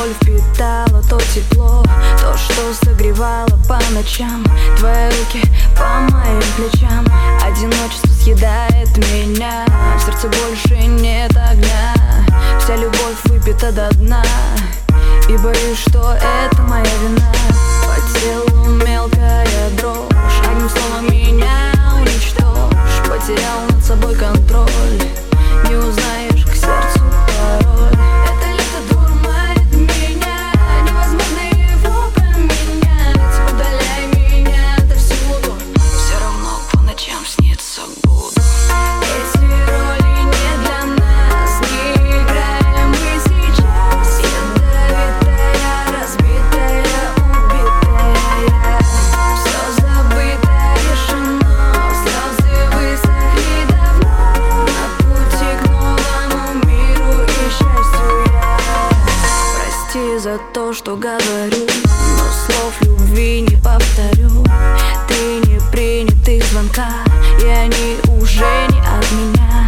боль впитала то тепло, то, что согревало по ночам. Твои руки по моим плечам. Одиночество съедает меня, в сердце больше нет огня. Вся любовь выпита до дна, и боюсь, что это моя вина. По телу мелкая дрожь, одним словом меня уничтожь. Потерял над собой контроль, не узнаешь к сердцу пароль. Это лето дурманит меня, невозможно его поменять. Удаляй меня отовсюду, все равно по ночам снится буду. Эти роли не для нас, не играем мы сейчас. Ядовитая, разбитая, убитая, все забыто, решено. Слезы высохли давно, на пути к новому миру и счастью я. Прости за то, что говорю, но слов любви не повторю. Ты не принятых звонка, и они уже не от меня.